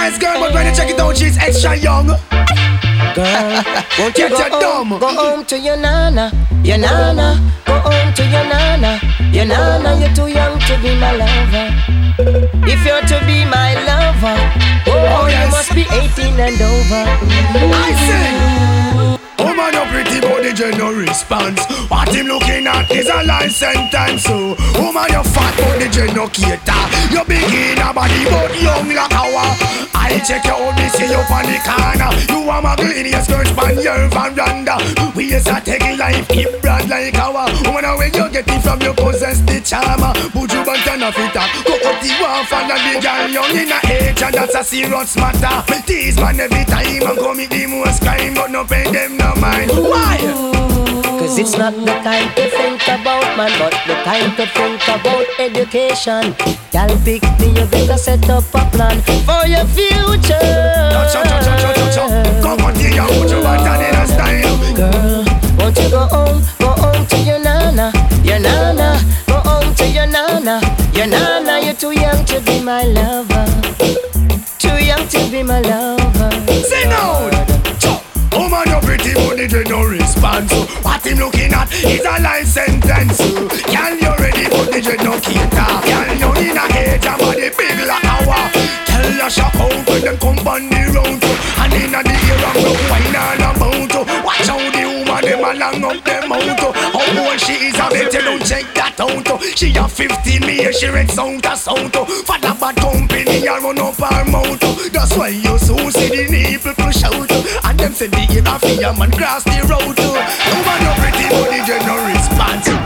nice girl, but when you check it out, she's extra young. Girl, won't you Get go your home, dumb. go home to your nana, your nana. Go home to your nana, your nana. You're too young to be my lover. If you're to be my lover, oh, yes. you must be 18 and over. I say, woman, you're pretty, but the general response. What him looking at is a life sentence. So, woman, you're fat, but the general cater. You big in a body, but young like our. I check you out, me see you on the corner. You are my in your skirt, span your veranda. We is a taking life, keep brand like our. Woman, when you get it from, you possess the charmer. Buju bantana fita, cocotti waff and the girl young in a age, and that's a serious matter. Tease man every time and commit the most crime, but no pay them no mind. Why? Cause it's not the time to think about man, but the time to think about education. Y'all pick me, you better set up a plan for your future. Come on, dear, put your button in a style. Girl, won't you go home to your nana, your nana. Go home to your nana, your nana. You're too young to be my lover, too young to be my lover. Sing out! Woman, you're pretty, but they get no response. What him looking at is a life sentence. Girl, you ready, but they get no cater. Girl, you in a age, and body big like our. Tell your shop out when them come on the road. And in the ear of the wine and about. Watch how the woman, them along up them out. How old she is, I bet you don't check that out. She a 15, me, she read sound to sound. For the bad company, I run up her mouth. That's why you so see the nipple push out. And them say the ear of a man cross the road. Woman, you're pretty, but the general response.